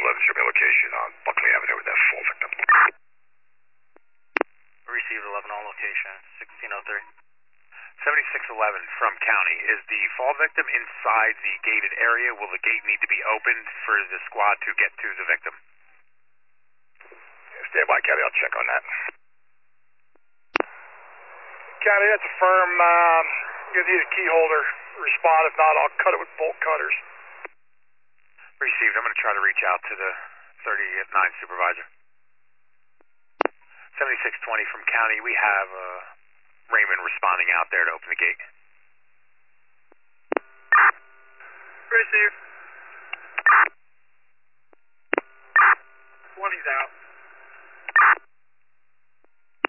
7611, show me location on Buckley Avenue with that fall victim. Received 11 on location, 1603. 7611 from county. Is the fall victim inside the gated area? Will the gate need to be opened for the squad to get to the victim? Stand by, County. I'll check on that. County, that's a firm. You'll need a key holder to respond. If not, I'll cut it with bolt cutters. Received. I'm going to try to reach out to the 30-9 supervisor. 7620 from county. We have Raymond responding out there to open the gate.